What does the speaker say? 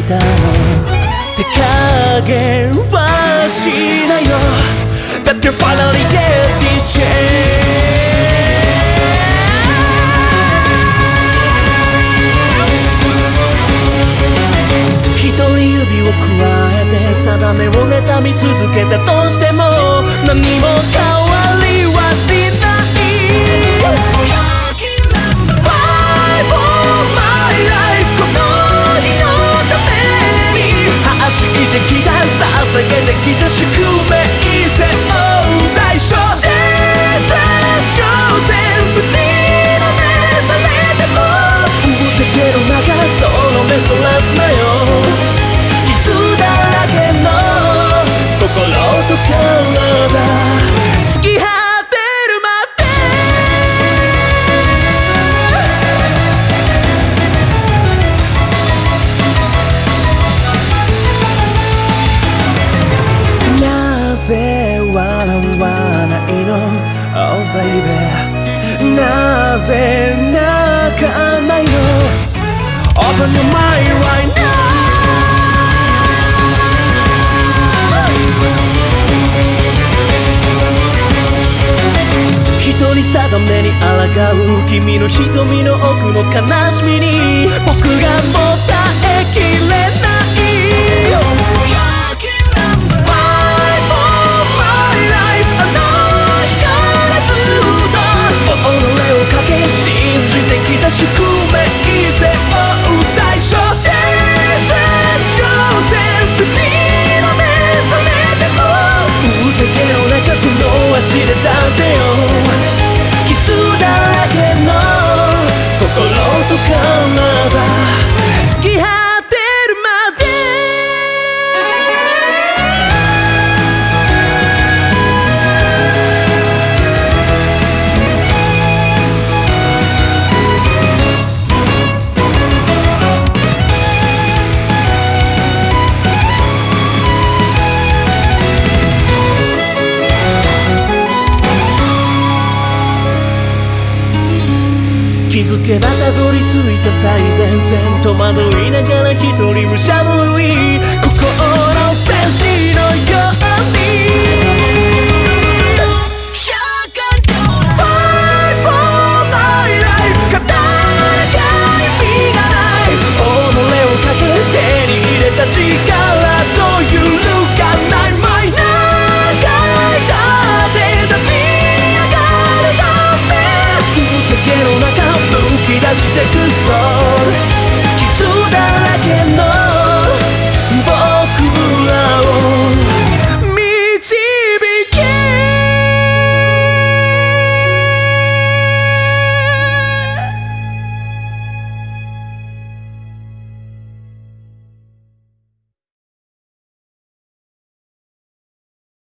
たの手加減はしないよ。だって Finally get this chance。一人指を加えて定めを妬み続けたとしても何も変わりはしない。 Fight for my life この日のために走ってきた捧げてきた宿命背負う代償 Jesus yourself 打ちのめされても打ってける中その目そらすなよ。傷だらけの心と体突き果てるまでなぜ笑わないの Oh baby なぜ泣かないの Open your mind right now。 一人定めに抗う君の瞳の奥の悲しみに僕がもたえきれない。 Fight for my life あの日からずっと己をかけ信じてきた宿命背負う代償 Jesus yourself 打ちのめされても打ってけの中その足で立てよ。傷だらけの心と体突き果てるまで。気づけばたどり着いた最前線戸惑いながら一人武者震い